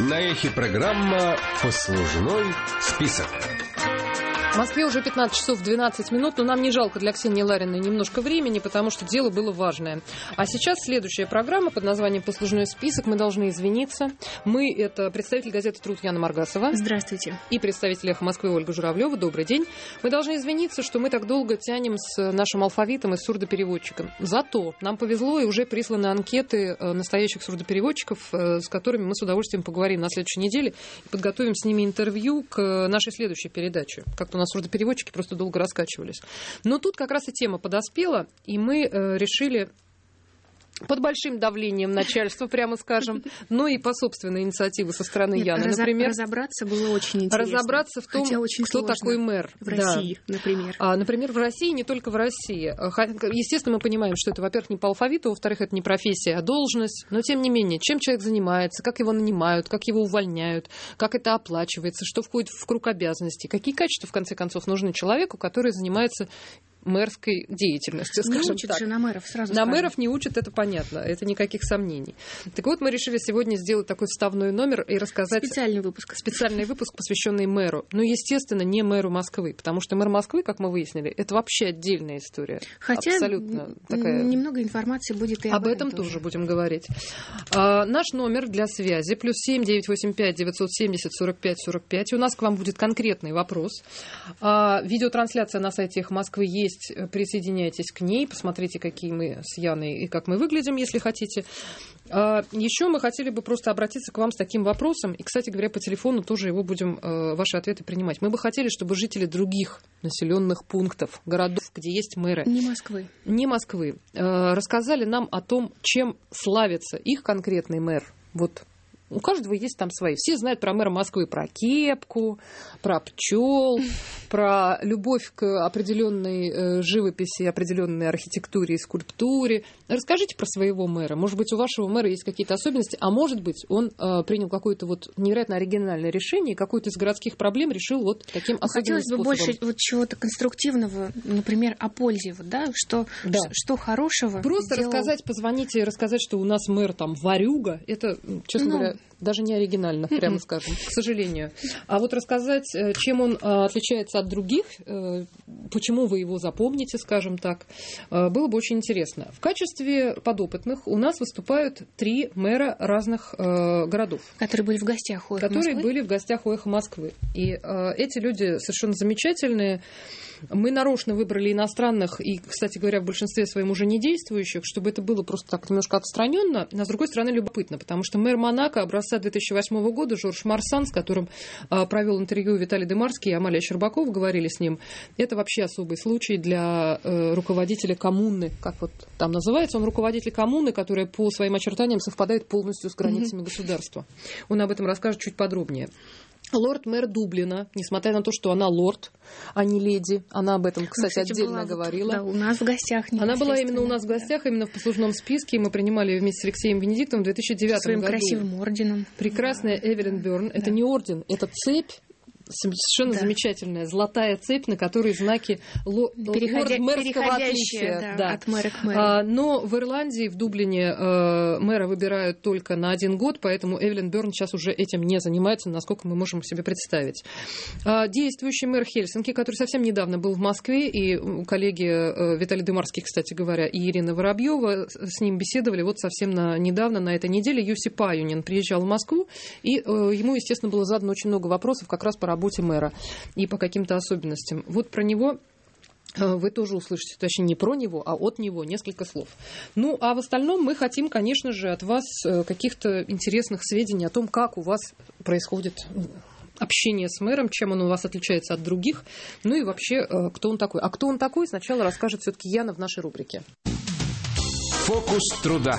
На эхе программа «Послужной список». В Москве уже 15 часов 12 минут, но нам не жалко для Ксении Лариной немножко времени, потому что дело было важное. А сейчас следующая программа под названием «Послужной список». Мы должны извиниться. Мы — это представитель газеты «Труд» Яна Маргасова. Здравствуйте. И представитель «Эхо Москвы» Ольга Журавлева. Добрый день. Мы должны извиниться, что мы так долго тянем с нашим алфавитом и с сурдопереводчиком. Зато нам повезло, и уже присланы анкеты настоящих сурдопереводчиков, с которыми мы с удовольствием поговорим на следующей неделе и подготовим с ними интервью к нашей следующей передаче. Как-то у нас сурдопереводчики просто долго раскачивались. Но тут как раз и тема подоспела, и мы решили под большим давлением начальства, прямо скажем, но и по собственной инициативе со стороны Яны, например. Разобраться было очень интересно. Разобраться в том, кто такой мэр. В России, например. Например, в России, не только в России. Естественно, мы понимаем, что это, во-первых, не по алфавиту, во-вторых, это не профессия, а должность. Но, тем не менее, чем человек занимается, как его нанимают, как его увольняют, как это оплачивается, что входит в круг обязанностей, какие качества, в конце концов, нужны человеку, который занимается мэрской деятельностью, скажем так. Не учат же на мэров, сразу На скажем. мэров не учат, это понятно, это никаких сомнений. Так вот, мы решили сегодня сделать такой вставной номер и рассказать... Специальный выпуск, посвященный мэру. Ну, естественно, не мэру Москвы, потому что мэр Москвы, как мы выяснили, это вообще отдельная история. Хотя абсолютно такая... немного информации будет и об этом тоже будем говорить. Наш номер для связи +7 985 970 45 45. У нас к вам будет конкретный вопрос. Видеотрансляция на сайте «Эхо Москвы» есть. Присоединяйтесь к ней, посмотрите, какие мы с Яной и как мы выглядим, если хотите. Еще мы хотели бы просто обратиться к вам с таким вопросом, и, кстати говоря, по телефону тоже его будем, ваши ответы принимать. Мы бы хотели, чтобы жители других населенных пунктов, городов, где есть мэры, не Москвы, рассказали нам о том, чем славится их конкретный мэр. Вот. У каждого есть там свои. Все знают про мэра Москвы, про кепку, про пчел, про любовь к определенной живописи, определенной архитектуре и скульптуре. Расскажите про своего мэра. Может быть, у вашего мэра есть какие-то особенности, а может быть, он принял какое-то вот невероятно оригинальное решение, и какую-то из городских проблем решил вот таким особенным способом. Хотелось бы больше вот чего-то конструктивного, например, о пользе, вот, да? Что хорошего. Просто рассказать, позвоните и рассказать, что у нас мэр там ворюга, это, честно говоря, даже не оригинально, прямо скажем, к сожалению. А вот рассказать, чем он отличается от других, почему вы его запомните, скажем так, было бы очень интересно. В качестве подопытных у нас выступают 3 мэра разных городов. Которые были в гостях у «Эхо Москвы». Которые были в гостях у «Эхо Москвы». И эти люди совершенно замечательные. Мы нарочно выбрали иностранных и, кстати говоря, в большинстве своем уже не действующих, чтобы это было просто так немножко отстраненно, но, с другой стороны, любопытно, потому что мэр Монако образца 2008 года Жорж Марсан, с которым провел интервью Виталий Демарский и Амалия Щербакова, говорили с ним, это вообще особый случай для руководителя коммуны, как вот там называется, он руководитель коммуны, которая по своим очертаниям совпадает полностью с границами государства. Он об этом расскажет чуть подробнее. Лорд-мэр Дублина, несмотря на то, что она лорд, а не леди, она об этом, кстати, отдельно говорила. Да, у нас в гостях. Она была именно у нас в гостях, именно в послужном списке, и мы принимали ее вместе с Алексеем Венедиктовым в 2009 году. Своим красивым орденом. Прекрасная Эвелин Бёрн. Это не орден, это цепь. Совершенно замечательная золотая цепь, на которой знаки лорд-мэрского отличия. От мэра к мэру. Но в Ирландии, в Дублине, мэра выбирают только на 1 год, поэтому Эвелин Бёрн сейчас уже этим не занимается, насколько мы можем себе представить. Действующий мэр Хельсинки, который совсем недавно был в Москве, и коллеги Виталий Демарский, кстати говоря, и Ирина Воробьева с ним беседовали вот совсем недавно, на этой неделе. Юси Паюнин приезжал в Москву, и ему, естественно, было задано очень много вопросов как раз по работе мэра и по каким-то особенностям. Вот про него вы тоже услышите, точнее, не про него, а от него несколько слов. Ну, а в остальном мы хотим, конечно же, от вас каких-то интересных сведений о том, как у вас происходит общение с мэром, чем он у вас отличается от других, ну и вообще, кто он такой. А кто он такой, сначала расскажет все-таки Яна в нашей рубрике. Фокус труда.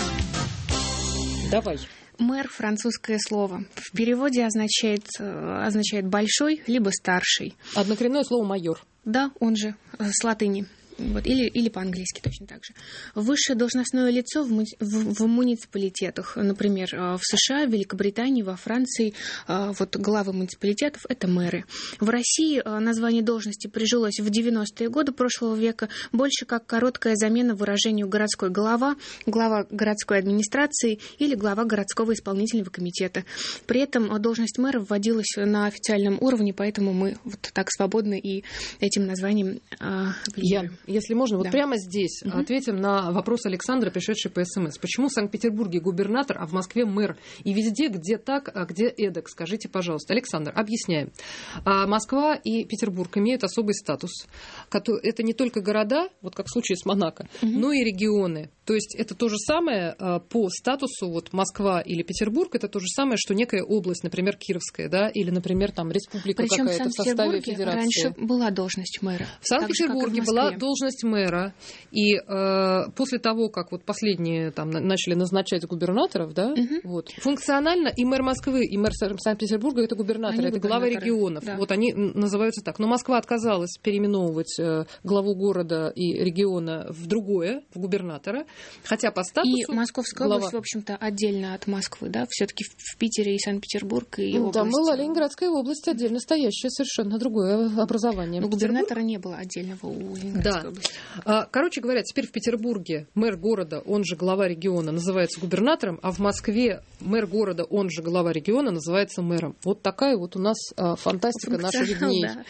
Давай. Мэр — французское слово. В переводе означает большой, либо старший. Однокоренное слово майор. Да, он же с латыни. Вот, или по-английски точно так же. Высшее должностное лицо в муниципалитетах, например, в США, в Великобритании, во Франции, вот главы муниципалитетов – это мэры. В России название должности прижилось в 90-е годы прошлого века больше как короткая замена выражению городской глава, глава городской администрации или глава городского исполнительного комитета. При этом должность мэра вводилась на официальном уровне, поэтому мы вот так свободны и этим названием Ян, если можно, вот прямо здесь ответим на вопрос Александра, пришедший по СМС. Почему в Санкт-Петербурге губернатор, а в Москве мэр? И везде, где так, а где эдак? Скажите, пожалуйста. Александр, объясняем. Москва и Петербург имеют особый статус. Это не только города, вот как в случае с Монако, но и регионы. То есть это то же самое по статусу, вот Москва или Петербург, это то же самое, что некая область, например, Кировская, да, или, например, там республика какая-то в составе федерации. Раньше была должность мэра. В Санкт-Петербурге была должность мэра, и после того, как вот последние там начали назначать губернаторов, да, вот, функционально и мэр Москвы, и мэр Санкт-Петербурга это губернаторы, это главы регионов, да. Вот они называются так. Но Москва отказалась переименовывать главу города и региона в другое, в губернатора, хотя по статусу... И Московская область, в общем-то, отдельно от Москвы, да, все-таки в Питере и Санкт-Петербург, и область... Там была Ленинградская область отдельно стоящая, совершенно другое образование. Но губернатора не было отдельного у Ленинградской области. Короче говоря, теперь в Петербурге мэр города, он же глава региона, называется губернатором, а в Москве мэр города, он же глава региона, называется мэром. Вот такая вот у нас фантастика наших дней. Да.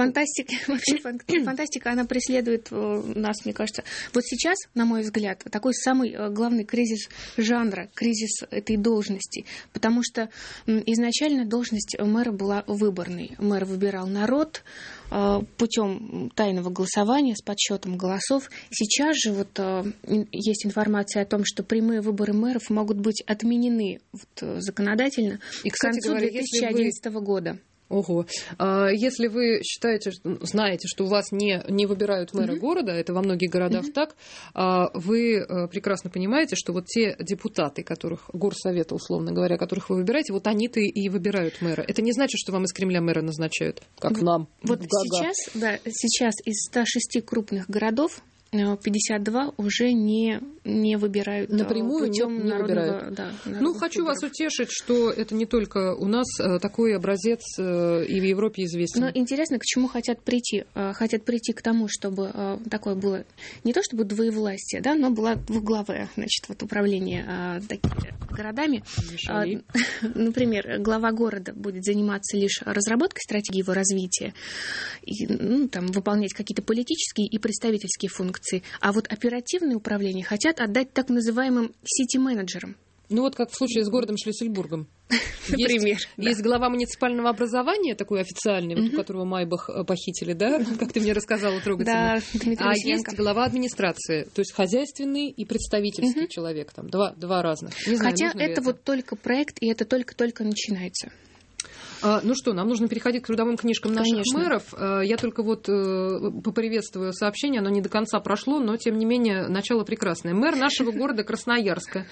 Фантастика, она преследует нас, мне кажется. Вот сейчас, на мой взгляд, такой самый главный кризис жанра, кризис этой должности, потому что изначально должность мэра была выборной. Мэр выбирал народ путем тайного голосования с подсчетом голосов. Сейчас же вот есть информация о том, что прямые выборы мэров могут быть отменены законодательно к концу 2011 года. Ого. Если вы знаете, что у вас не выбирают мэра города, это во многих городах так, вы прекрасно понимаете, что вот те депутаты, горсовета, условно говоря, которых вы выбираете, вот они-то и выбирают мэра. Это не значит, что вам из Кремля мэра назначают, как нам. Вот сейчас из 106 крупных городов 52 уже не выбирают напрямую, путем не выбирают. Хочу вас утешить, что это не только у нас, такой образец и в Европе известен. Но интересно, к чему хотят прийти? Хотят прийти к тому, чтобы такое было не то чтобы двоевластие, да, но было двуглавое, управление городами. Например, глава города будет заниматься лишь разработкой стратегии его развития, и, выполнять какие-то политические и представительские функции. А вот оперативное управление хотят отдать так называемым сити-менеджерам. Как в случае с городом Шлиссельбургом. Например. Есть глава муниципального образования, такой официальный, у которого Майбах похитили, да, как ты мне рассказала трогательно. Да, Дмитрий есть глава администрации, то есть хозяйственный и представительский человек, там два разных. Хотя это вот только проект, и это только-только начинается. Нам нужно переходить к трудовым книжкам наших мэров. Я только поприветствую сообщение, оно не до конца прошло, но, тем не менее, начало прекрасное. Мэр нашего города Красноярска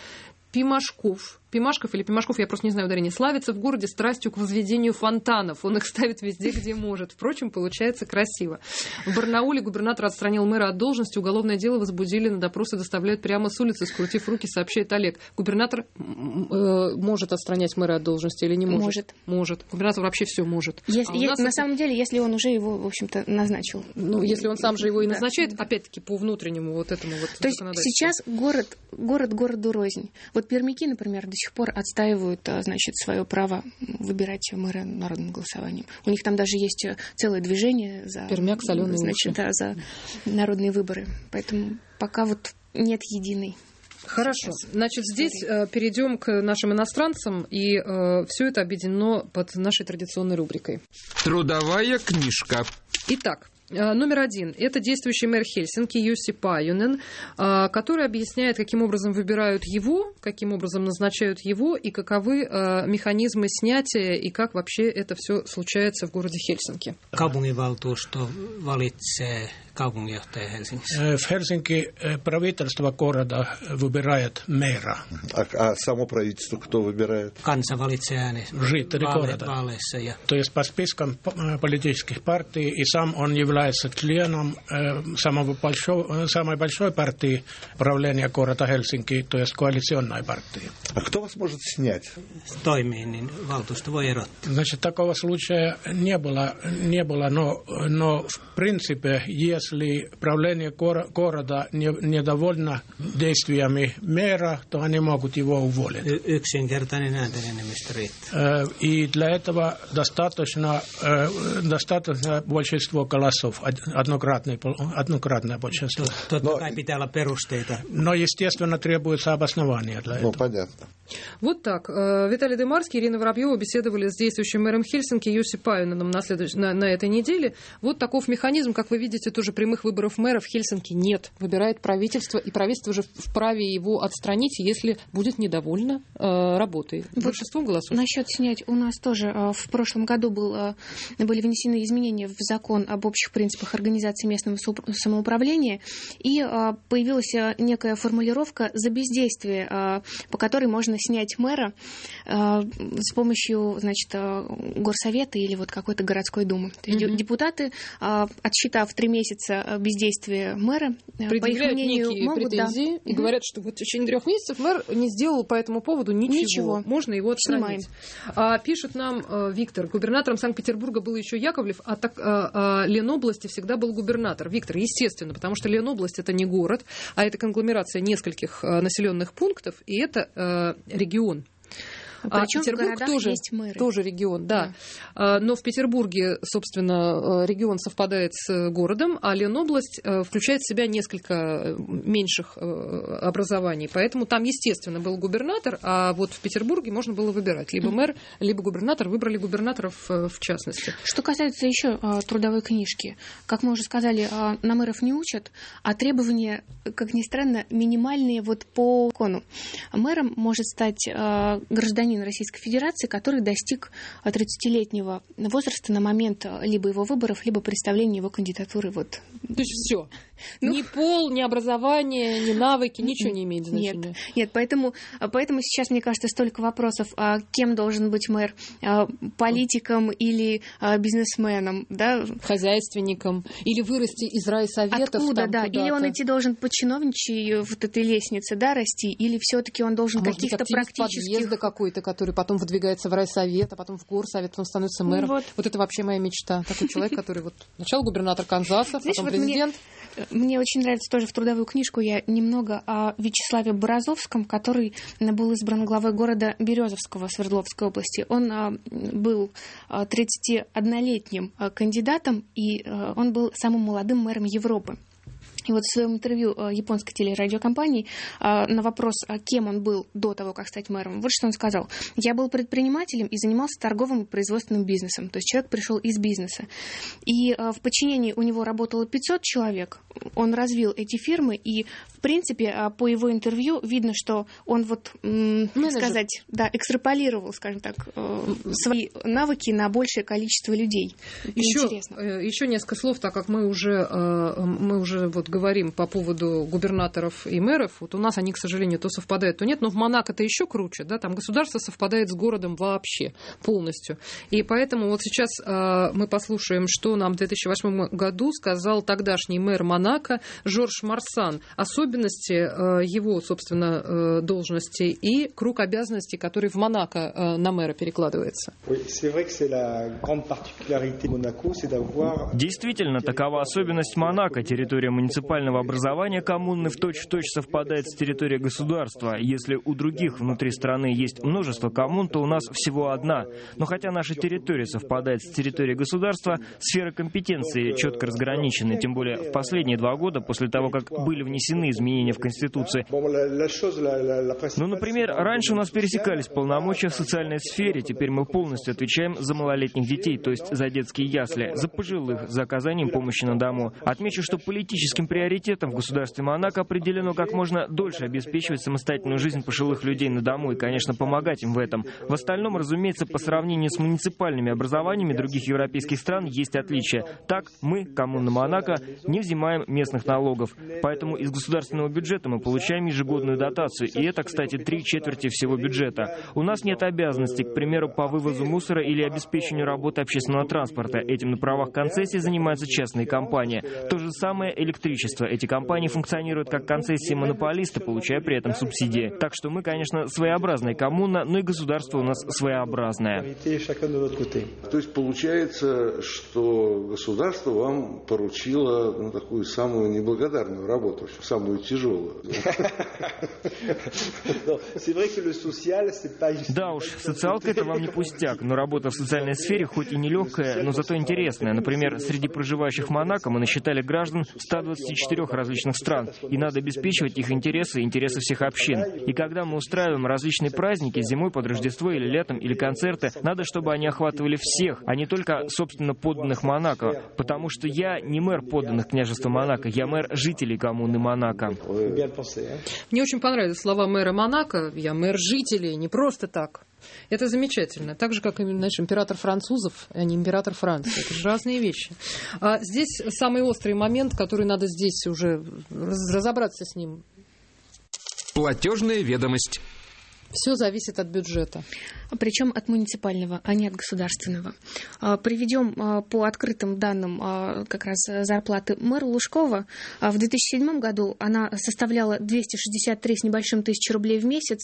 Пимашков или Пимашков, я просто не знаю ударения, славится в городе страстью к возведению фонтанов. Он их ставит везде, где может. Впрочем, получается красиво. В Барнауле губернатор отстранил мэра от должности. Уголовное дело возбудили, на допросы доставляют прямо с улицы, скрутив руки, сообщает Олег. Губернатор может отстранять мэра от должности или не может? Может. Губернатор вообще все может. На самом деле, если он уже его, в общем-то, назначил. Если он сам же его и назначает, опять-таки, по внутреннему этому То есть сейчас город городу рознь. Вот пермяки, например, до сих пор отстаивают, свое право выбирать мэра народным голосованием. У них там даже есть целое движение за Пермяк, солёные уши. За народные выборы. Поэтому пока нет единой. Хорошо. Здесь перейдем к нашим иностранцам, и все это объединено под нашей традиционной рубрикой. Трудовая книжка. Итак, номер 1. Это действующий мэр Хельсинки Юсси Паюнен, который объясняет, каким образом выбирают его, каким образом назначают его, и каковы механизмы снятия, и как вообще это все случается в городе Хельсинки. Kaupunginvaltuusto valitsee kaupunginjohtaja Helsingissä? В Хельсинки правительство города выбирает мэра. А само правительство кто выбирает? Kansa valitsee Жители города. vaaleissa. Ja... То есть по спискам политических партий, и сам он является членом самой большой партии правления города Хельсинки, то есть коалиционной партии. А кто вас может снять? Toimii, niin valtuusto voi erottaa. Значит, такого случая не было, но в принципе, если правление города недовольно действиями мэра, то они могут его уволить. Yksinkertainen äänten enemmistö riittää. И для этого достаточно большинство голосов, однократное большинство. Totta kai pitää olla perusteita. Но, естественно, требуется обоснование для этого. Понятно. Вот так. Виталий Демарский и Ирина Воробьева беседовали с действующим мэром Хельсинки Юсси Паюненом на этой неделе. Вот таков механизм, как вы видите, тоже прямых выборов мэра в Хельсинки нет. Выбирает правительство, и правительство же вправе его отстранить, если будет недовольно работой. Большинством голосов. Насчет снять у нас тоже в прошлом году были внесены изменения в закон об общих принципах организации местного самоуправления, и появилась некая формулировка за бездействие, по которой можно снять мэра с помощью, значит, горсовета или вот какой-то городской думы. То есть депутаты, отсчитав 3 месяца бездействия мэра, по их мнению, могут претензии и говорят, что вот в течение 3 месяцев мэр не сделал по этому поводу ничего. Можно его отстранить. Пишет нам Виктор: губернатором Санкт-Петербурга был еще Яковлев, а Ленобласти всегда был губернатор. Виктор, естественно, потому что Ленобласть — это не город, а это конгломерация нескольких населенных пунктов, и это регион. Причем Петербург тоже регион, да. Но в Петербурге, собственно, регион совпадает с городом, а Ленобласть включает в себя несколько меньших образований. Поэтому там, естественно, был губернатор, а вот в Петербурге можно было выбирать либо мэр, либо губернатор. Выбрали губернаторов в частности. Что касается еще трудовой книжки, как мы уже сказали, на мэров не учат, а требования, как ни странно, минимальные вот по закону. Мэром может стать гражданин Российской Федерации, который достиг 30-летнего возраста на момент либо его выборов, либо представления его кандидатуры. Вот. То есть все. Ни пол, ни образование, ни навыки, ничего не имеет значения. Нет, поэтому сейчас, мне кажется, столько вопросов, кем должен быть мэр, политиком или бизнесменом, да? Хозяйственником, или вырасти из райсоветов. Откуда, там, да, куда-то. или он идти должен по чиновничьей вот этой лестнице, да, расти, или все-таки он должен каких-то практических... подъезда какой-то, который потом выдвигается в райсовет, а потом в горсовет, потом становится мэром. Вот это вообще моя мечта. Такой человек, который вот сначала губернатор Канзаса, потом президент. Мне очень нравится тоже в трудовую книжку я немного о Вячеславе Борозовском, который был избран главой города Березовского Свердловской области. Он был 31-летним кандидатом, и он был самым молодым мэром Европы. И вот в своем интервью японской телерадиокомпании на вопрос, кем он был до того, как стать мэром, вот что он сказал. Я был предпринимателем и занимался торговым и производственным бизнесом. То есть человек пришел из бизнеса. И в подчинении у него работало 500 человек. Он развил эти фирмы, и, в принципе, по его интервью видно, что он вот, сказать, да, экстраполировал, скажем так, свои навыки на большее количество людей. Еще несколько слов, так как мы уже вот говорим по поводу губернаторов и мэров. Вот у нас они, к сожалению, то совпадают, то нет. Но в Монако-то еще круче, да, там государство совпадает с городом вообще полностью. И поэтому вот сейчас мы послушаем, что нам в 2008 году сказал тогдашний мэр Монако Жорж Марсан. Особенности его, собственно, должности и круг обязанностей, который в Монако на мэра перекладывается. Действительно, такова особенность Монако. Территория муниципального образования коммуны в точь-в-точь совпадает с территорией государства. Если у других внутри страны есть множество коммун, то у нас всего одна. Но хотя наша территория совпадает с территорией государства, сферы компетенции четко разграничены. Тем более в последние 2 года, после того, как были внесены изменения в Конституции. Ну, например, раньше у нас пересекались полномочия в социальной сфере. Теперь мы полностью отвечаем за малолетних детей, то есть за детские ясли, за пожилых, за оказанием помощи на дому. Отмечу, что политическим приоритетом в государстве Монако определено как можно дольше обеспечивать самостоятельную жизнь пожилых людей на дому и, конечно, помогать им в этом. В остальном, разумеется, по сравнению с муниципальными образованиями других европейских стран есть отличия. Так, мы, коммуна Монако, не взимаем местных налогов. Поэтому из государственного бюджета мы получаем ежегодную дотацию. И это, кстати, 3/4 всего бюджета. У нас нет обязанностей, к примеру, по вывозу мусора или обеспечению работы общественного транспорта. Этим на правах концессии занимаются частные компании. То же самое электричество. Эти компании функционируют как концессии монополиста, получая при этом субсидии. Так что мы, конечно, своеобразная коммуна, но и государство у нас своеобразное. То есть получается, что государство вам поручило такую самую неблагодарную работу, самую тяжелую. Да уж, социалка — это вам не пустяк, но работа в социальной сфере хоть и нелегкая, но зато интересная. Например, среди проживающих в Монако мы насчитали граждан 124 различных стран, и надо обеспечивать их интересы и интересы всех общин. И когда мы устраиваем различные праздники зимой под Рождество или летом, или концерты, надо, чтобы они охватывали всех, а не только, собственно, подданных Монако. Потому что я не мэр подданных княжества Монако, я мэр жителей коммуны Монако. Мне очень понравились слова мэра Монако. Я мэр жителей, не просто так. Это замечательно. Так же, как и, знаешь, император французов, а не император Франции. Это же разные вещи. А здесь самый острый момент, который надо здесь уже разобраться с ним. Платежная ведомость. Все зависит от бюджета. Причем от муниципального, а не от государственного. Приведем по открытым данным как раз зарплаты мэра Лужкова. В 2007 году она составляла 263 с небольшим тысячи рублей в месяц.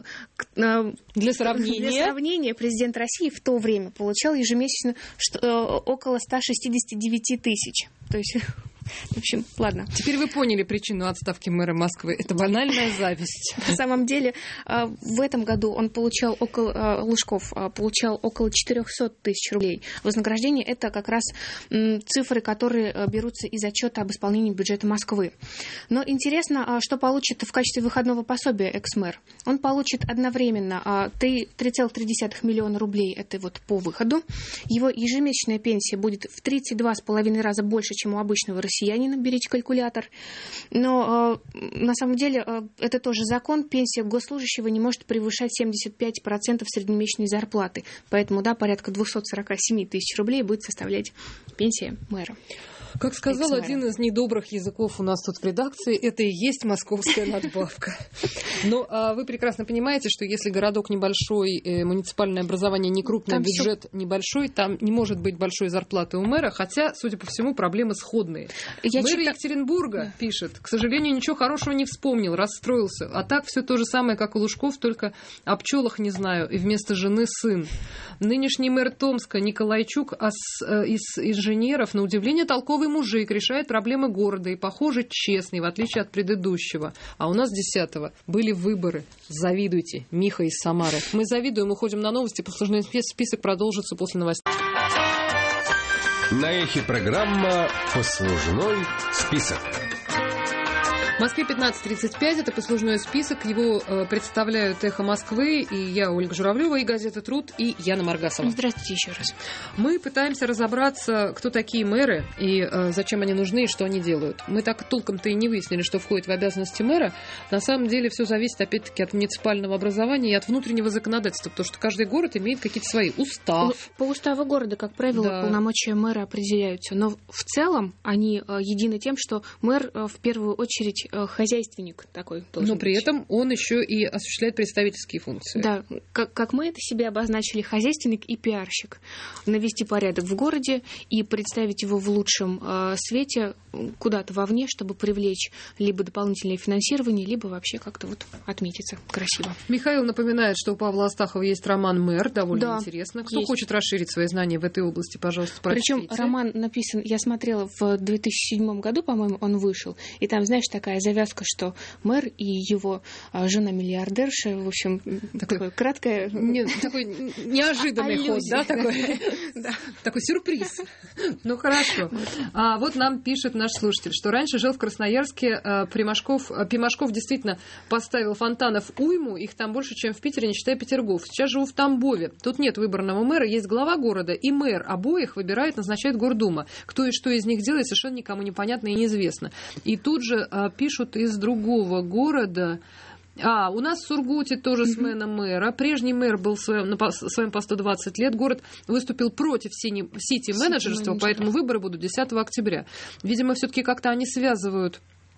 Для сравнения, президент России в то время получал ежемесячно около 169 тысяч. То есть... В общем, ладно. Теперь вы поняли причину отставки мэра Москвы. Это банальная зависть. На самом деле, в этом году он получал Лужков получал около 400 тысяч рублей. Вознаграждение — это как раз цифры, которые берутся из отчета об исполнении бюджета Москвы. Но интересно, что получит в качестве выходного пособия экс-мэр. Он получит одновременно 3,3 миллиона рублей, это вот по выходу. Его ежемесячная пенсия будет в 32,5 раза больше, чем у обычного россиянина. Берите калькулятор. Но на самом деле это тоже закон. Пенсия госслужащего не может превышать 75% среднемесячной зарплаты. Поэтому, да, порядка 247 тысяч рублей будет составлять пенсия мэра. Как сказал один из недобрых языков у нас тут в редакции, это и есть московская надбавка. Но вы прекрасно понимаете, что если городок небольшой, муниципальное образование не крупное, бюджет небольшой, там не может быть большой зарплаты у мэра, хотя, судя по всему, проблемы сходные. Мэр Екатеринбурга пишет, к сожалению, ничего хорошего не вспомнил, расстроился. А так все то же самое, как у Лужков, только о пчелах не знаю, и вместо жены сын. Нынешний мэр Томска Николайчук из инженеров, на удивление, толковый мужик, решает проблемы города и, похоже, честный, в отличие от предыдущего. А у нас 10-го были выборы. Завидуйте. Миха из Самары. Мы завидуем, уходим на новости. Послужной список продолжится после новостей. На эхе программа «Послужной список». В Москве 15:35. Это послужной список. Его представляют «Эхо Москвы» и я, Ольга Журавлева, и газета «Труд», и Яна Маргасова. Здравствуйте еще раз. Мы пытаемся разобраться, кто такие мэры и зачем они нужны и что они делают. Мы так толком-то и не выяснили, что входит в обязанности мэра. На самом деле все зависит, опять-таки, от муниципального образования и от внутреннего законодательства, потому что каждый город имеет какие-то свои устав. По уставу города, как правило, полномочия мэра определяются. Но в целом они едины тем, что мэр в первую очередь хозяйственник такой должен Но при этом он еще и осуществляет представительские функции. Да, как мы это себе обозначили, хозяйственник и пиарщик. Навести порядок в городе и представить его в лучшем свете куда-то вовне, чтобы привлечь либо дополнительное финансирование, либо вообще как-то вот отметиться красиво. Михаил напоминает, что у Павла Астахова есть роман «Мэр», довольно интересно. Кто хочет расширить свои знания в этой области, пожалуйста, прочтите. Причем роман написан, я смотрела, в 2007 году, по-моему, он вышел, и там, знаешь, такая такая завязка, что мэр и его жена миллиардерша, в общем, такое краткое... Такой неожиданный ход, да? Такой сюрприз. Ну, хорошо. Вот нам пишет наш слушатель, что раньше жил в Красноярске Пимашков действительно поставил фонтанов уйму, их там больше, чем в Питере, не считая Петергоф. Сейчас живу в Тамбове. Тут нет выборного мэра, есть глава города, и мэр обоих выбирает, назначает Гордума. Кто и что из них делает, совершенно никому непонятно и неизвестно. И тут же пишут из другого города... у нас в Сургуте тоже смена мэра. Прежний мэр был своим по 120 лет. Город выступил против сити-менеджерства, поэтому выборы будут 10 октября. Видимо, все-таки как-то они связывают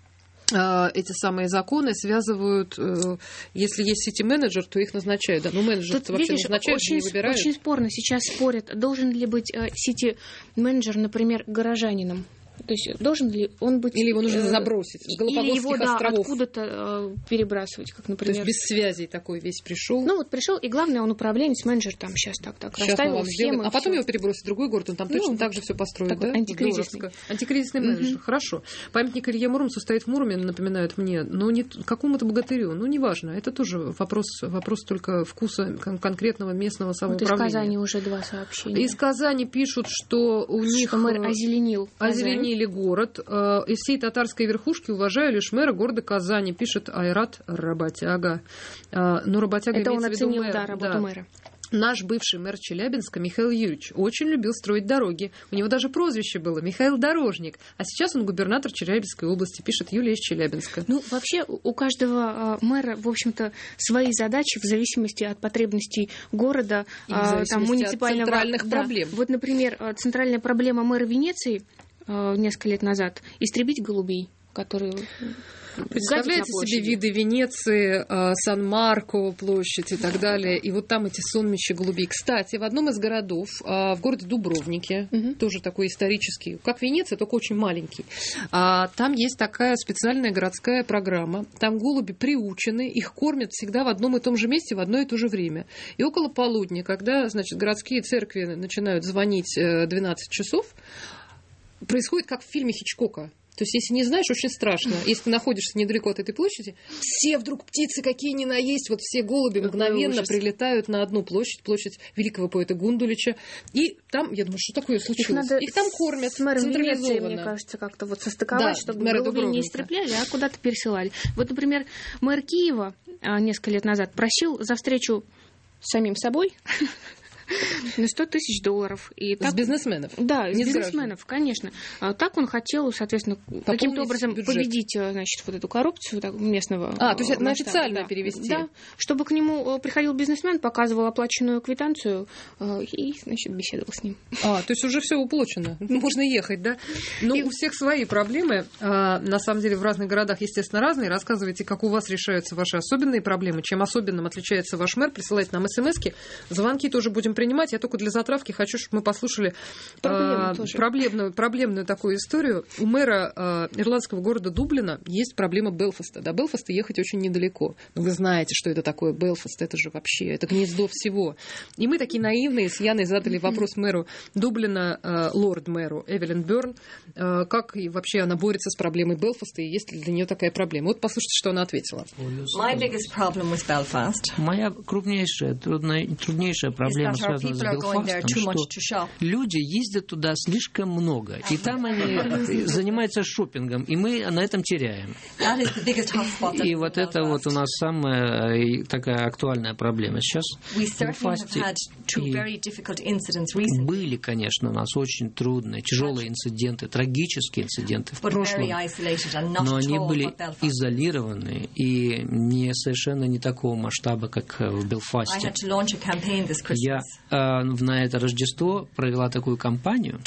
эти самые законы, связывают, если есть сити-менеджер, то их назначают. Да, менеджер вообще назначают, не выбирают. Очень спорно сейчас спорят, должен ли быть сити-менеджер, например, горожанином. То есть должен ли он быть... Или его нужно забросить с Галапагосских островов. Откуда-то перебрасывать, как, например... То есть без связей такой весь пришел. Пришел, и главное, он управленец, менеджер там сейчас так расставил схемы. А потом его перебросить в другой город, он там точно так же все построит, да? Антикризисный менеджер, хорошо. Памятник Илье Муромцу стоит в Муроме, напоминают мне, но не какому-то богатырю, неважно. Это тоже вопрос только вкуса конкретного местного самоуправления. Из Казани уже 2 сообщения. Из Казани пишут, что у них... мэр озеленил город. Из всей татарской верхушки уважаю лишь мэра города Казани, пишет Айрат Работяга. Работяга это имеется он оценил, в виду мэра. Работу мэра. Наш бывший мэр Челябинска Михаил Юрьевич очень любил строить дороги. У него даже прозвище было Михаил Дорожник. А сейчас он губернатор Челябинской области, пишет Юлия из Челябинска. Вообще у каждого мэра, в общем-то, свои задачи в зависимости от потребностей города, муниципального... от центральных проблем. Вот, например, центральная проблема мэра Венеции несколько лет назад – истребить голубей, которые... Представляете себе виды Венеции, Сан-Марко, площадь и так далее, и вот там эти сонмища голубей. Кстати, в одном из городов, в городе Дубровнике, тоже такой исторический, как Венеция, только очень маленький, там есть такая специальная городская программа, там голуби приучены, их кормят всегда в одном и том же месте в одно и то же время. И около полудня, когда, городские церкви начинают звонить 12 часов, происходит как в фильме Хичкока. То есть, если не знаешь, очень страшно. Если ты находишься недалеко от этой площади, все вдруг птицы какие ни на есть, вот все голуби мгновенно прилетают на одну площадь великого поэта Гундулича. И там, я думаю, что такое случилось? Их там кормят централизованно. Мне кажется, как-то состыковать, чтобы голубей не истребляли, а куда-то пересылали. Вот, например, мэр Киева несколько лет назад просил за встречу с самим собой... на $100 тысяч. И так... С бизнесменов? Да, с бизнесменов, конечно. Так он хотел, соответственно, каким-то образом победить, вот эту коррупцию местного то есть это на официально перевести? Да, чтобы к нему приходил бизнесмен, показывал оплаченную квитанцию и, беседовал с ним. То есть уже все уплачено, можно ехать, да? Но у всех свои проблемы. На самом деле в разных городах, естественно, разные. Рассказывайте, как у вас решаются ваши особенные проблемы, чем особенным отличается ваш мэр. Присылайте нам смски. Звонки тоже будем принимать. Я только для затравки хочу, чтобы мы послушали проблемную такую историю. У мэра ирландского города Дублина есть проблема Белфаста. До Белфаста ехать очень недалеко. Но вы знаете, что это такое Белфаст. Это же вообще, это гнездо всего. И мы такие наивные с Яной задали вопрос мэру Дублина, лорд-мэру Эвелин Бёрн, как и вообще она борется с проблемой Белфаста, и есть ли для нее такая проблема. Вот послушайте, что она ответила. Моя труднейшая проблема связано с Белфастом, что люди ездят туда слишком много, и там они занимаются шопингом, и мы на этом теряем. И вот это вот у нас самая такая актуальная проблема сейчас в Белфасте. Были, конечно, у нас очень трудные, тяжелые инциденты, трагические инциденты в прошлом, но они были изолированы и совершенно не такого масштаба, как в Белфасте. Я на это Рождество провела такую кампанию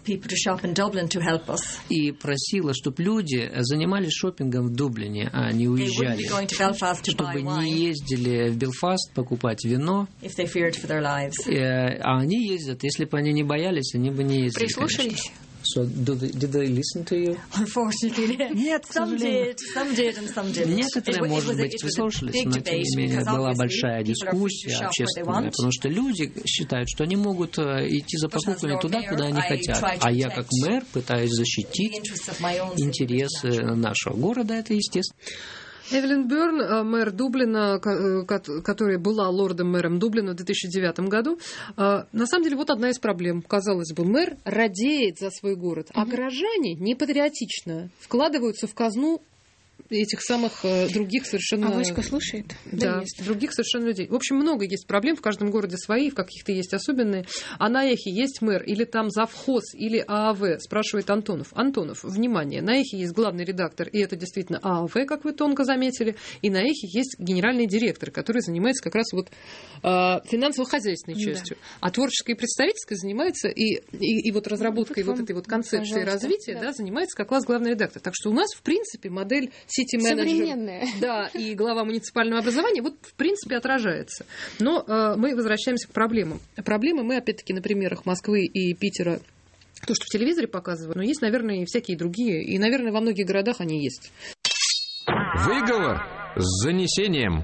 и просила, чтобы люди занимались шопингом в Дублине, а не уезжали, чтобы не ездили в Белфаст покупать вино, а они ездят, если бы они не боялись, они бы не ездили. Прислушались? So did they listen to you? Unfortunately, нет, some did, and some didn't. Некоторые, может быть, прислушались, но тем не менее была большая дискуссия общественная, потому что люди считают, что они могут идти за покупками туда, куда они хотят. А я, как мэр, пытаюсь защитить интересы нашего города, это естественно. Эвелин Бёрн, мэр Дублина, которая была лордом-мэром Дублина в 2009 году. На самом деле, вот одна из проблем. Казалось бы, мэр радеет за свой город, а горожане непатриотично вкладываются в казну этих самых других совершенно... Авоська слушает? Да, других совершенно людей. В общем, много есть проблем, в каждом городе свои, в каких-то есть особенные. А на Эхе есть мэр, или там завхоз, или ААВ, спрашивает Антонов. Антонов, внимание, на Эхе есть главный редактор, и это действительно ААВ, как вы тонко заметили, и на Эхе есть генеральный директор, который занимается как раз вот финансово-хозяйственной частью. А творческой и представительской занимается, и вот разработкой вот этой вот концепции развития, да, занимается как раз главный редактор. Так что у нас, в принципе, модель сити-менеджер, да, и глава муниципального образования, вот, в принципе, отражается. Но мы возвращаемся к проблемам. Проблемы мы, опять-таки, на примерах Москвы и Питера, то, что в телевизоре показывают, но есть, наверное, и всякие другие, и, наверное, во многих городах они есть. Выговор с занесением.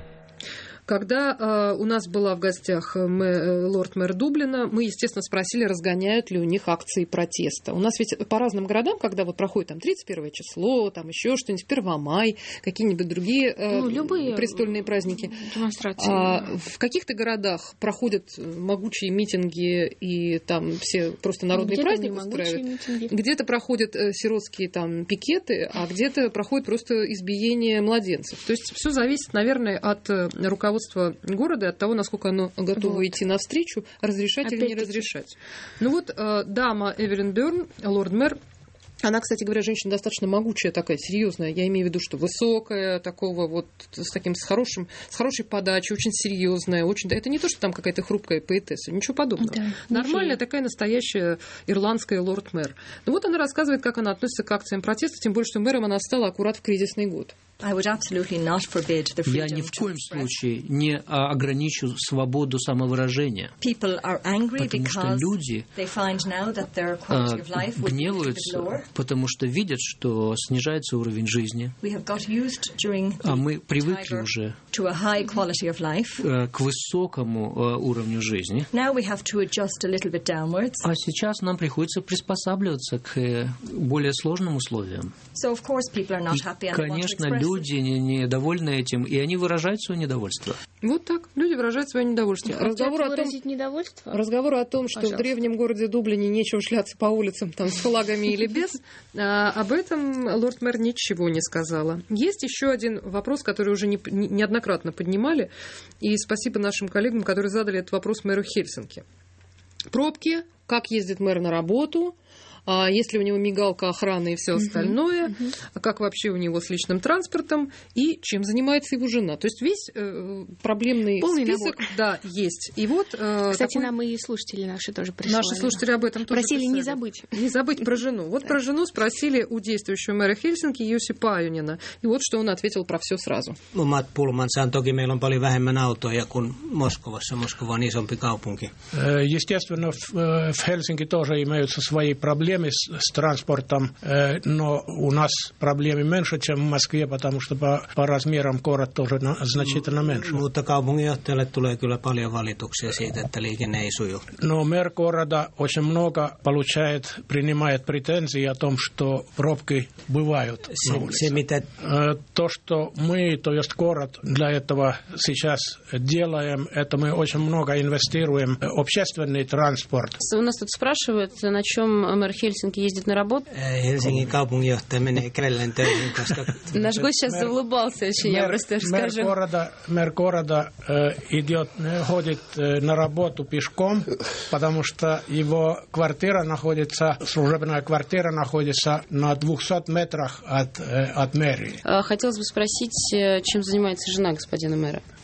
Когда у нас была в гостях лорд-мэр Дублина, мы, естественно, спросили, разгоняют ли у них акции протеста. У нас ведь по разным городам, когда вот проходит там 31 число, там еще что-нибудь, 1 мая, какие-нибудь другие любые престольные праздники. Демонстрации. В каких-то городах проходят могучие митинги, и там все просто народный праздник устраивают. Где-то проходят сиротские там пикеты, а где-то проходит просто избиение младенцев. То есть все зависит, наверное, от руководства города, от того, насколько оно готово идти навстречу, разрешать или не разрешать. Ну вот дама Эвелин Бёрн, лорд-мэр, она, кстати говоря, женщина достаточно могучая такая, серьезная. Я имею в виду, что высокая, такого вот, с хорошей подачей, очень серьезная. Это не то, что там какая-то хрупкая поэтесса, ничего подобного. Да, нормальная такая настоящая ирландская лорд-мэр. Ну вот она рассказывает, как она относится к акциям протеста, тем более, что мэром она стала аккурат в кризисный год. Я ни в коем случае не ограничу свободу самовыражения, потому что люди гневаются, потому что видят, что снижается уровень жизни, а мы привыкли уже к высокому уровню жизни, а сейчас нам приходится приспосабливаться к более сложным условиям. И, конечно, люди недовольны этим, и они выражают свое недовольство. Вот так. Люди выражают свое недовольство. Разговор о том, что в древнем городе Дублине нечего шляться по улицам там, с флагами или без, об этом лорд-мэр ничего не сказала. Есть еще один вопрос, который уже неоднократно поднимали, и спасибо нашим коллегам, которые задали этот вопрос мэру Хельсинки. Пробки, как ездит мэр на работу, есть ли у него мигалка, охрана и все остальное, как вообще у него с личным транспортом и чем занимается его жена. То есть весь проблемный полный список есть. И вот, кстати, нам и слушатели наши тоже прислали. Наши слушатели об этом тоже просили не забыть. Не забыть про жену. Вот про жену спросили у действующего мэра Хельсинки Jussi Pajunen. И вот что он ответил про все сразу. Omat pulmansa on toki meillä on paljon vähemmän autoja kuin Moskovassa. Moskova on isompi kaupunki. Естественно, в Хельсинки тоже имеются свои проблемы с транспортом, но у нас проблемы меньше, чем в Москве, потому что по размерам город тоже значительно меньше. Mutta kaupunginjohtajalle tulee kyllä paljon valituksia siitä, että liikenne ei suju. Но мэр города очень много принимает претензии о том, что пробки бывают на улице. То, что мы, то есть город, для этого сейчас делаем, это мы очень много инвестируем в общественный транспорт. У нас тут спрашивают, на чем мэр Хельсинки ездит на работу. Helsingin kaupunginjohtaja menee kävellen töihin, koska... Наш гость сейчас заулыбался очень, я просто скажу. Мэр города ходит на работу пешком, потому что его служебная квартира находится на 200 метрах от мэрии. Хотелось бы спросить, чем занимается жена господина мэра?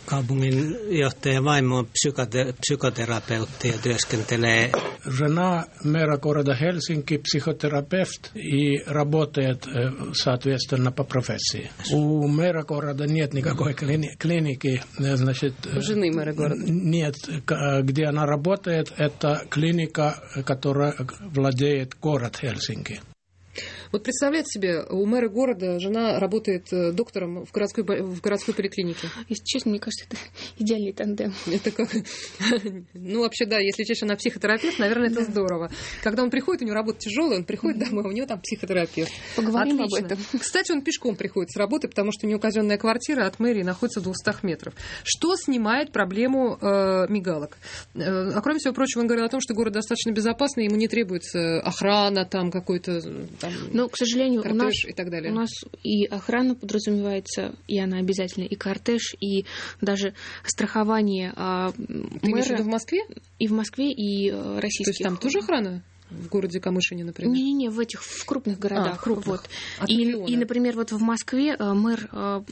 Kaupunginjohtaja vaimo on psykoterapeutti ja työskentelee. Жена мэра города Хельсинки психотерапевт и работает, соответственно, по профессии. У мэра города нет никакой клиники, значит, жены мэра города. Нет, где она работает, это клиника, которая владеет город Хельсинки. Вот представляете себе, у мэра города жена работает доктором в городской поликлинике. Если честно, мне кажется, это идеальный тандем. Это как... Ну, вообще, да, если честно, она психотерапевт, наверное, это здорово. Когда он приходит, у него работа тяжелая, он приходит домой, у него там психотерапевт. Поговорим об этом. Кстати, он пешком приходит с работы, потому что у него казенная квартира от мэрии находится в 200 метров. Что снимает проблему мигалок? А кроме всего прочего, он говорил о том, что город достаточно безопасный, ему не требуется охрана, там какой-то... Но, к сожалению, у нас и охрана подразумевается, и она обязательно, и кортеж, и даже страхование мэра. Ты имеешь в виду в Москве? И в Москве, и российских. То есть там тоже охрана? В городе Камышине, например? Не-не-не, в крупных городах. Крупных. Вот. И, например, вот в Москве мэр...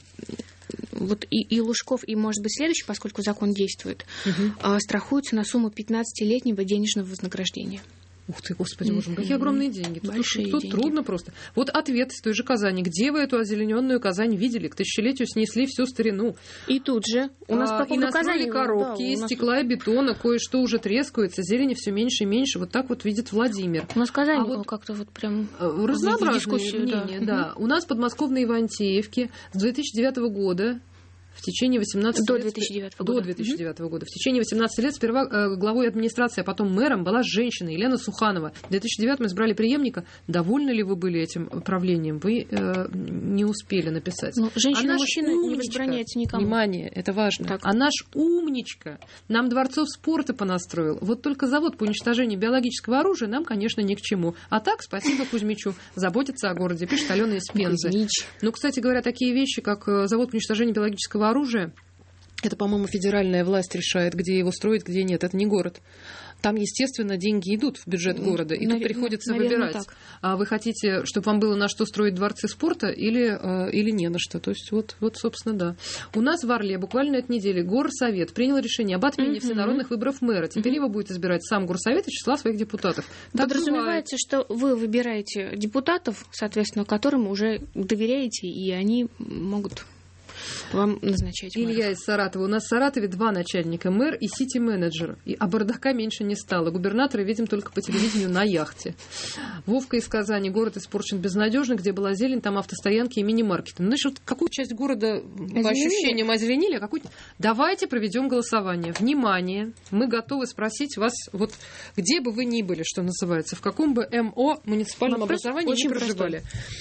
Вот и Лужков, и, может быть, следующий, поскольку закон действует, страхуются на сумму 15-летнего денежного вознаграждения. Ух ты, Господи, боже мой, какие огромные деньги. Тут деньги. Трудно просто. Вот ответ из той же Казани. Где вы эту озелененную Казань видели? К тысячелетию снесли всю старину. И тут же у нас по поводу Казани коробки из стекла и бетона, кое-что уже трескается, зелени все меньше и меньше. Вот так вот видит Владимир. У нас Казань как-то вот прям... Разнообразные мнения, да. У нас подмосковные Ивантеевки с 2009 года... В течение 18 лет... До 2009 года. В течение 18 лет сперва главой администрации, а потом мэром была женщина Елена Суханова. В 2009 мы избрали преемника. Довольны ли вы были этим правлением? Вы не успели написать. Но женщина и мужчина не возбраняется никому. Внимание, это важно. Так. А наш умничка нам дворцов спорта понастроил. Вот только завод по уничтожению биологического оружия нам, конечно, ни к чему. А так, спасибо Кузьмичу. Заботится о городе. Пишет Алена из Пензы. Ну, кстати говоря, такие вещи, как завод по уничтожению биологического оружия, это, по-моему, федеральная власть решает, где его строить, где нет. Это не город. Там, естественно, деньги идут в бюджет города, и тут приходится выбирать. Так. А вы хотите, чтобы вам было на что строить дворцы спорта или не на что? То есть, вот, собственно, да. У нас в Орле буквально на этой неделе горсовет принял решение об отмене всенародных выборов мэра. Теперь его будет избирать сам горсовет из числа своих депутатов. Подразумевается, что вы выбираете депутатов, соответственно, которым уже доверяете, и они могут... вам назначать мэров. Илья из Саратова. У нас в Саратове 2 начальника, мэр и сити-менеджер. А бардака меньше не стало. Губернатора видим только по телевидению на яхте. Вовка из Казани. Город испорчен безнадежно. Где была зелень, там автостоянки и мини-маркеты. Ну, значит, какую часть города по ощущениям озеленили, а какую... Давайте проведем голосование. Внимание! Мы готовы спросить вас, вот где бы вы ни были, что называется, в каком бы МО муниципальном образовании не проживали.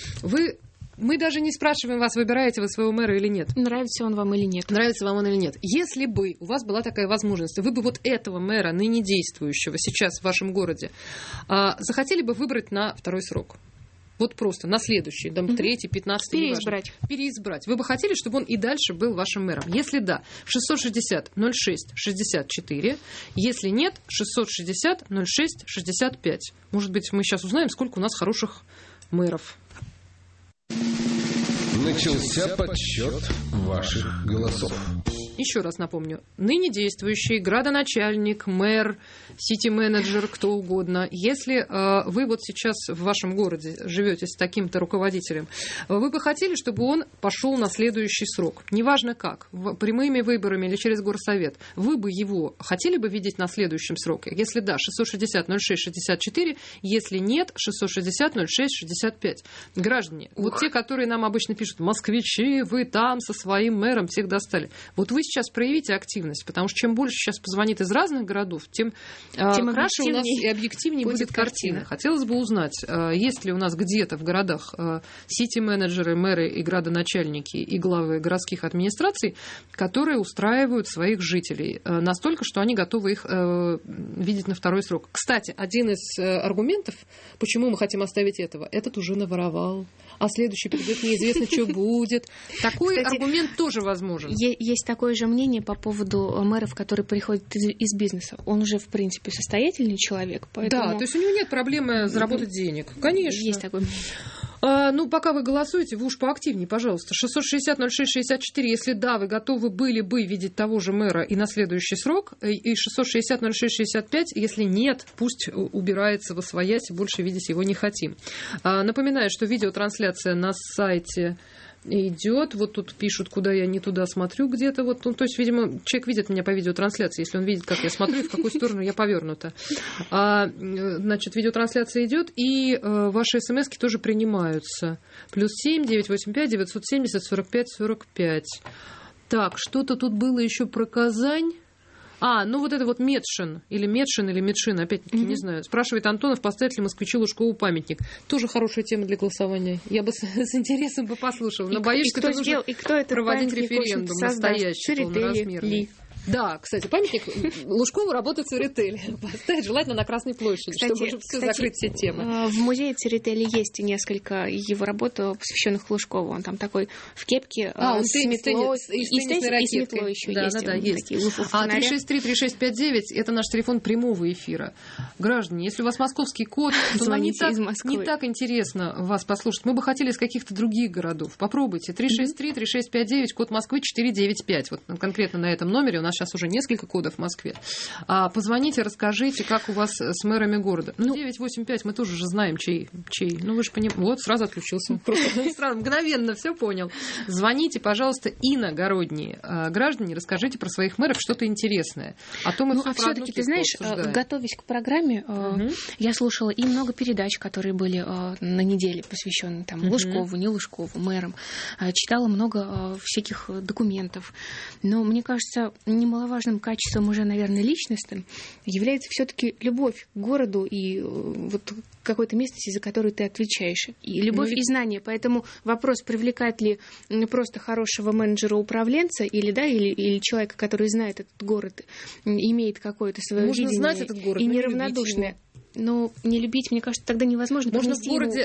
Мы даже не спрашиваем вас, выбираете вы своего мэра или нет. Нравится он вам или нет. Нравится вам он или нет. Если бы у вас была такая возможность, вы бы вот этого мэра, ныне действующего сейчас в вашем городе, захотели бы выбрать на 2-й срок? Вот просто на следующий, 3-й, 15-й. Переизбрать. Вы бы хотели, чтобы он и дальше был вашим мэром? Если да, 660-06-64. Если нет, 660-06-65. Может быть, мы сейчас узнаем, сколько у нас хороших мэров. Начался подсчет ваших голосов. Еще раз напомню, ныне действующий градоначальник, мэр, сити-менеджер, кто угодно. Если вы вот сейчас в вашем городе живете с таким-то руководителем, вы бы хотели, чтобы он пошел на следующий срок. Неважно как, прямыми выборами или через горсовет. Вы бы его хотели бы видеть на следующем сроке? Если да, 660-06-64. Если нет, 660-06-65. Граждане, вот те, которые нам обычно пишут, москвичи, вы там со своим мэром всех достали. Вот вы сейчас проявите активность, потому что чем больше сейчас позвонит из разных городов, тем краше у нас и объективнее будет картина. Хотелось бы узнать, есть ли у нас где-то в городах сити-менеджеры, мэры и градоначальники и главы городских администраций, которые устраивают своих жителей настолько, что они готовы их видеть на 2-й срок. Кстати, один из аргументов, почему мы хотим оставить этого, этот уже наворовал, а следующий придет, неизвестно, что будет. Такой аргумент тоже возможен. Есть такое же мнение по поводу мэров, которые приходят из бизнеса. Он уже, в принципе, состоятельный человек. Поэтому... Да, то есть у него нет проблемы заработать денег. Конечно. Есть такое мнение. Пока вы голосуете, вы уж поактивнее, пожалуйста. 660-06-64, если да, вы готовы были бы видеть того же мэра и на следующий срок, и 660-06-65, если нет, пусть убирается восвоясь, больше видеть его не хотим. Напоминаю, что видеотрансляция на сайте идет. Вот тут пишут, куда я не туда смотрю где-то. Вот, то есть, видимо, человек видит меня по видеотрансляции, если он видит, как я смотрю и в какую сторону я повернута. Значит, видеотрансляция идет, и ваши смски тоже принимаются. +7 985 970 45 45. Так, что-то тут было еще про Казань. Вот это вот Медшин, или Медшин, опять-таки, не знаю. Спрашивает Антонов, поставить ли москвичу Лужкову памятник. Тоже хорошая тема для голосования. Я бы с интересом бы послушала. Но боюсь, что это нужно проводить референдум настоящий, полноразмерный. Да, кстати, памятник Лужкову работает в Церетели. Поставить желательно на Красной площади, чтобы уже закрыть все темы. В музее Церетели есть несколько его работ, посвященных Лужкову. Он там такой в кепке с метлой. И с метлой еще есть. Да, есть. 363-3659 – это наш телефон прямого эфира. Граждане, если у вас московский код, то нам не так интересно вас послушать. Мы бы хотели из каких-то других городов. Попробуйте. 363-3659, код Москвы 495. Вот конкретно на этом номере у нас сейчас уже несколько кодов в Москве. Позвоните, расскажите, как у вас с мэрами города. 985 мы тоже же знаем, чей. Вы же понимаете. Вот, сразу отключился. Сразу, мгновенно все понял. Звоните, пожалуйста, иногородние граждане, расскажите про своих мэров что-то интересное. А то мы все-таки, ты знаешь, готовясь к программе, я слушала и много передач, которые были на неделе посвящены Лужкову, не Лужкову, мэрам. Читала много всяких документов. Но мне кажется, немаловажным качеством уже, наверное, личностным является все-таки любовь к городу и вот какой-то местности, за которую ты отвечаешь. И любовь и знание. Поэтому вопрос, привлекает ли просто хорошего менеджера-управленца или человека, который знает этот город, имеет какое-то свое видение. Можно знать этот город, и неравнодушное. Но не любить, мне кажется, тогда невозможно. Можно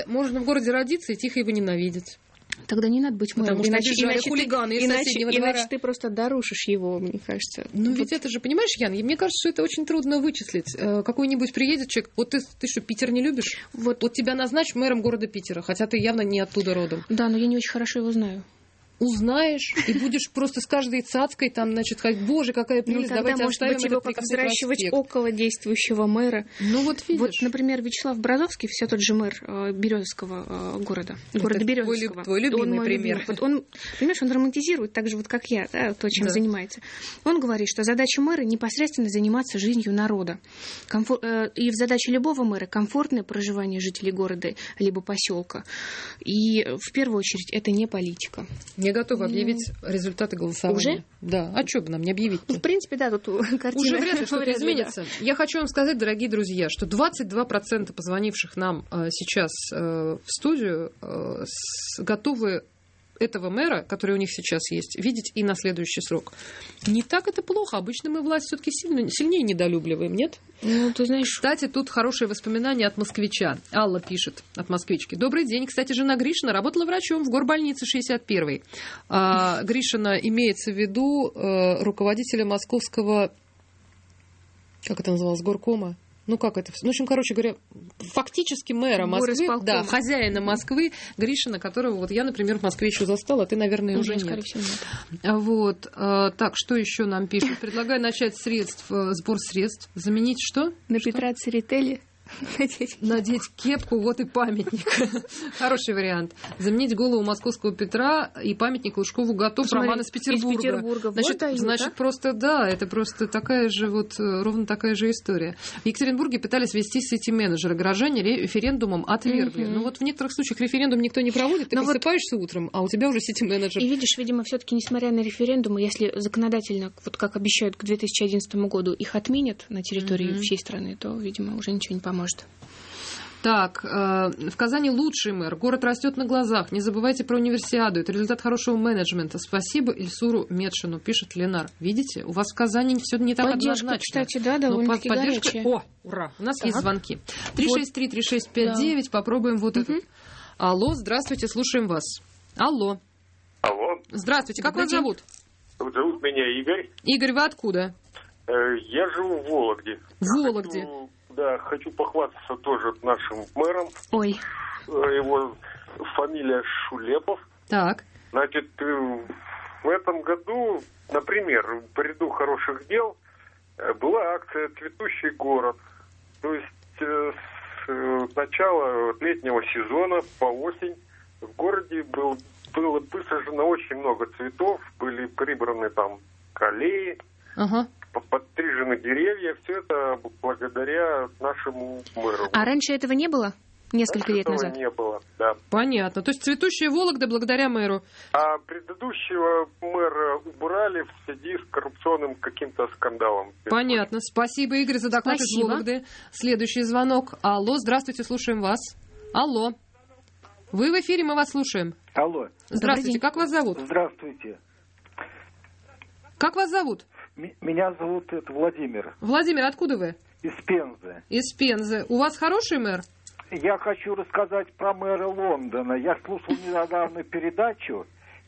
в городе родиться и тихо его ненавидеть. Тогда не надо быть мэром, иначе хулиганы из соседнего двора. Иначе ты просто дорушишь его, мне кажется. Ведь это же, понимаешь, Ян, мне кажется, что это очень трудно вычислить. Какой-нибудь приедет человек, вот ты что, Питер не любишь? Вот тебя назначат мэром города Питера, хотя ты явно не оттуда родом. Да, но я не очень хорошо его знаю. Узнаешь и будешь просто с каждой цацкой там, значит, сказать, боже, какая прелесть, давайте оставим этот прекрасный проспект. Может быть, его взращивать около действующего мэра. Вот видишь. Вот, например, Вячеслав Бразовский, все тот же мэр Березовского города Березовского. Твой любимый пример. Он, понимаешь, он романтизирует так же, вот как я, то, чем занимается. Он говорит, что задача мэра непосредственно заниматься жизнью народа. И в задаче любого мэра комфортное проживание жителей города либо поселка. И в первую очередь это не политика. Я готова объявить результаты голосования. Уже? Да. А что бы нам не объявить? В принципе, да, тут картина. Уже вряд ли что-то изменится. Я хочу вам сказать, дорогие друзья, что 22% позвонивших нам сейчас в студию готовы этого мэра, который у них сейчас есть, видеть и на следующий срок. Не так это плохо. Обычно мы власть все-таки сильнее недолюбливаем, нет? Ты знаешь... Кстати, тут хорошее воспоминание от москвича. Алла пишет от москвички. Добрый день. Кстати, жена Гришина работала врачом в горбольнице 61-й. Гришина имеется в виду руководителя московского... Как это называлось? Горкома? Как это? В общем, короче говоря, фактически мэра Москвы, да, хозяина Москвы, Гришина, которого я, например, в Москве еще застала, а ты, наверное, уже нет. Скорее всего, нет. Так, что еще нам пишут? Предлагаю начать сбор средств. Заменить что? На Петра Церетели. Надеть кепку, вот и памятник. Хороший вариант. Заменить голову московского Петра и памятник Лужкову готов. Роман из Петербурга. Значит, просто, да, это просто такая же ровно такая же история. В Екатеринбурге пытались ввести сити-менеджера. Горожане референдумом отвергли. В некоторых случаях референдум никто не проводит. Ты просыпаешься утром, а у тебя уже сити-менеджер. И видишь, видимо, все-таки, несмотря на референдумы, если законодательно, как обещают, к 2011 году их отменят на территории всей страны, то, видимо, уже ничего не поможет. Так, в Казани лучший мэр. Город растет на глазах. Не забывайте про универсиаду. Это результат хорошего менеджмента. Спасибо Ильсуру Медшину, пишет Ленар. Видите, у вас в Казани все не так однозначно. Кстати, да, довольно-таки горячая. О, ура! У нас есть звонки. 363-3659. Попробуем этот. Алло, здравствуйте, слушаем вас. Алло. Здравствуйте, как вас зовут? Зовут меня Игорь. Игорь, вы откуда? Я живу в Вологде. В Вологде. Да, хочу похвастаться тоже нашим мэром. Ой. Его фамилия Шулепов. Так. Значит, в этом году, например, в ряду хороших дел была акция «Цветущий город». То есть с начала летнего сезона по осень в городе было высажено очень много цветов, были прибраны там аллеи, подстрижены деревья. Все это благодаря нашему мэру. А раньше этого не было? Несколько лет назад? Не было, да. Понятно. То есть цветущая Вологда благодаря мэру. А предыдущего мэра убрали в связи с коррупционным каким-то скандалом. Понятно. Спасибо, Игорь, за доклад из Вологды. Следующий звонок. Алло, здравствуйте, слушаем вас. Алло. Вы в эфире, мы вас слушаем. Алло. Здравствуйте, как вас зовут? Здравствуйте. Как вас зовут? Меня зовут Владимир. Владимир, откуда вы? Из Пензы. Из Пензы. У вас хороший мэр? Я хочу рассказать про мэра Лондона. Я слушал недавно передачу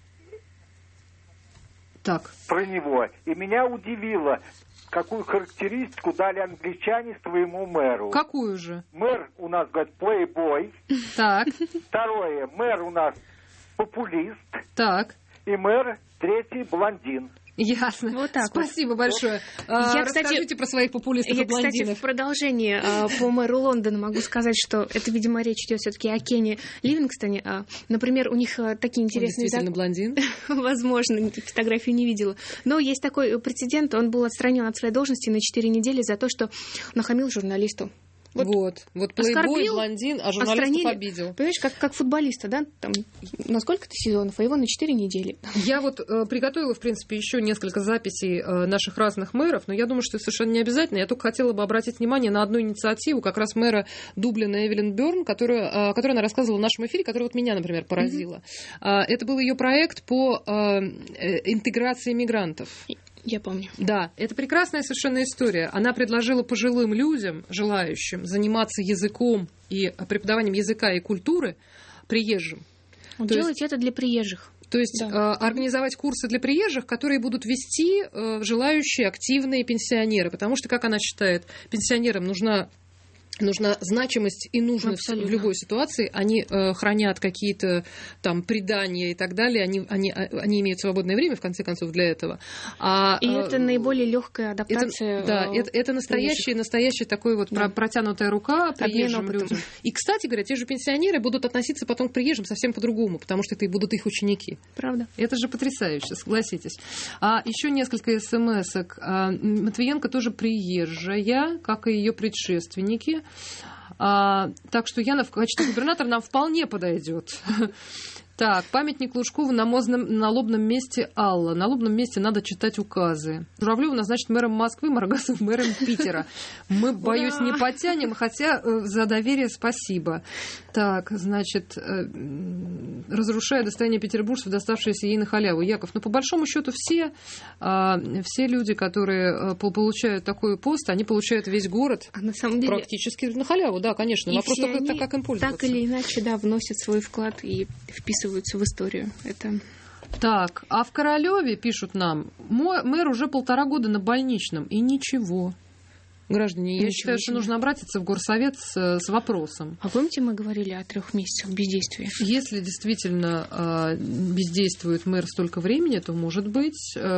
про него. И меня удивило, какую характеристику дали англичане своему мэру. Какую же? Мэр у нас, говорит, плейбой. Так. Второе, мэр у нас популист. Так. И мэр третий блондин. Ясно. Вот так. Спасибо большое. Расскажите про своих популистов и блондинов. Кстати, в продолжение по мэру Лондона могу сказать, что это, видимо, речь идет все-таки о Кене Ливингстоне. Например, у них такие интересные... Он действительно блондин? Возможно, фотографию не видела. Но есть такой прецедент. Он был отстранен от своей должности на 4 недели за то, что нахамил журналисту. Вот плейбой, блондин, а журналистов обидел. Понимаешь, как футболиста, да? Там, на сколько-то сезонов, а его на 4 недели. Я приготовила, в принципе, еще несколько записей наших разных мэров, но я думаю, что это совершенно не обязательно. Я только хотела бы обратить внимание на одну инициативу как раз мэра Дублина Эвелин Бёрн, которую она рассказывала в нашем эфире, которая меня, например, поразила. Это был ее проект по интеграции мигрантов. Я помню. Да, это прекрасная совершенно история. Она предложила пожилым людям, желающим заниматься языком и преподаванием языка и культуры приезжим. Делать это для приезжих. То есть организовать курсы для приезжих, которые будут вести желающие активные пенсионеры. Потому что, как она считает, пенсионерам нужна значимость и нужность в любой ситуации. Они хранят какие-то там предания и так далее. Они имеют свободное время, в конце концов, для этого. Это наиболее легкая адаптация. Это настоящая такой вот протянутая рука приезжим людям. И, кстати говоря, те же пенсионеры будут относиться потом к приезжим совсем по-другому, потому что это и будут их ученики. Правда. Это же потрясающе, согласитесь. Еще несколько смс-ок. Матвиенко тоже приезжая, как и ее предшественники. Так что Яна в качестве губернатора нам вполне подойдет. Так, памятник Лужкову на лобном месте Алла. На лобном месте надо читать указы. Журавлёва назначит мэром Москвы, Маргасов мэром Питера. Мы, боюсь, не потянем, хотя за доверие спасибо. Так, значит, разрушая достояние петербуржцев, доставшееся ей на халяву. Яков, по большому счету все люди, которые получают такой пост, они получают весь город на самом деле практически на халяву. Да, конечно. И вопрос только, как им пользоваться. Так или иначе, вносят свой вклад и вписываются в историю. Это... Так, а в Королёве, пишут нам, мэр уже 1,5 года на больничном, и ничего. Граждане, я считаю, что нужно обратиться в горсовет с вопросом. А помните, мы говорили о 3 месяцах бездействия? Если действительно бездействует мэр столько времени, то, может быть,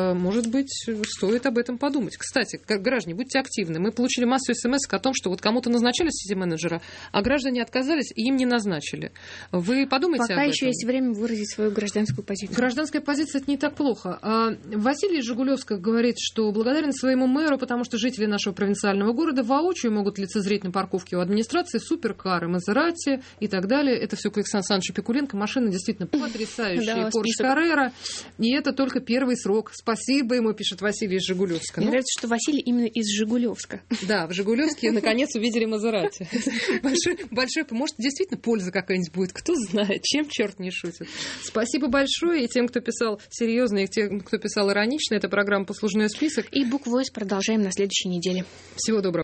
стоит об этом подумать. Кстати, граждане, будьте активны. Мы получили массу смс о том, что вот кому-то назначали сити-менеджера, а граждане отказались и им не назначили. Вы подумайте об этом. Пока еще есть время выразить свою гражданскую позицию. Гражданская позиция – это не так плохо. Василий из Жигулевска говорит, что благодарен своему мэру, потому что жители нашего провинциального города воочию могут лицезреть на парковке у администрации суперкары, Мазерати и так далее. Это все к Александру Александровичу Пикуленко. Машина действительно потрясающая. Порш Каррера. И это только первый срок. Спасибо ему, пишет Василий из Жигулевска. Мне нравится, что Василий именно из Жигулевска. Да, в Жигулевске наконец увидели Мазерати. Большой, может, действительно польза какая-нибудь будет. Кто знает, чем черт не шутит. Спасибо большое и тем, кто писал серьезно, и тем, кто писал иронично. Это программа «Послужной список». И букву «С» продолжаем на следующей неделе. Всего доброго.